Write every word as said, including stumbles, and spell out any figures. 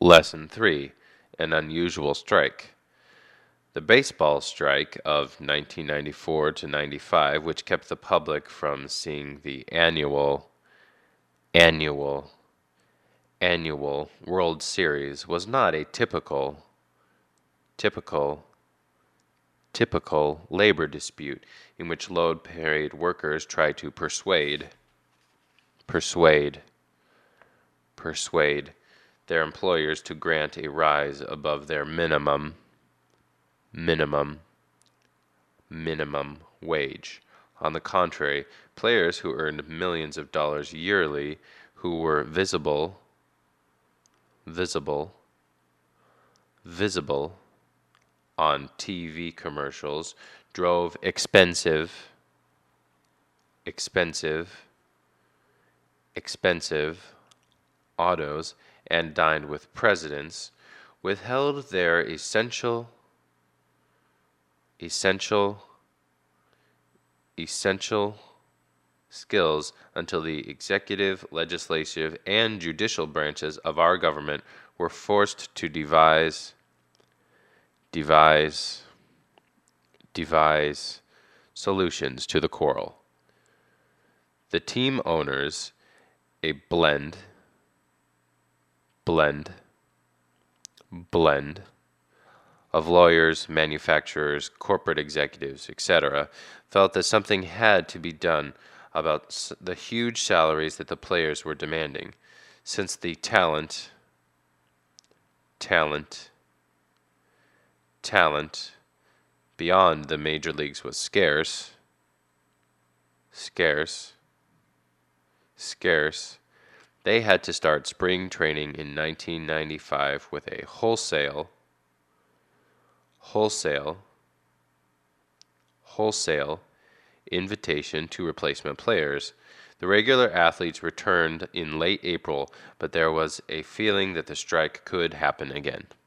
Lesson three: An Unusual Strike. The baseball strike of nineteen ninety-four to ninety-five, which kept the public from seeing the annual, annual, annual World Series, was not a typical, typical, typical labor dispute in which low-paid workers try to persuade, persuade, persuade their employers to grant a rise above their minimum, minimum, minimum wage. On the contrary, players who earned millions of dollars yearly, who were visible, visible, visible on T V commercials, drove expensive, expensive, expensive autos, and dined with presidents, withheld their essential, essential, essential skills until the executive, legislative, and judicial branches of our government were forced to devise, devise, devise solutions to the quarrel. The team owners, a blend, blend, blend of lawyers, manufacturers, corporate executives, et cetera, felt that something had to be done about the huge salaries that the players were demanding, since the talent, talent, talent beyond the major leagues was scarce, scarce, scarce. They had to start spring training in nineteen ninety-five with a wholesale, wholesale, wholesale invitation to replacement players. The regular athletes returned in late April, but there was a feeling that the strike could happen again.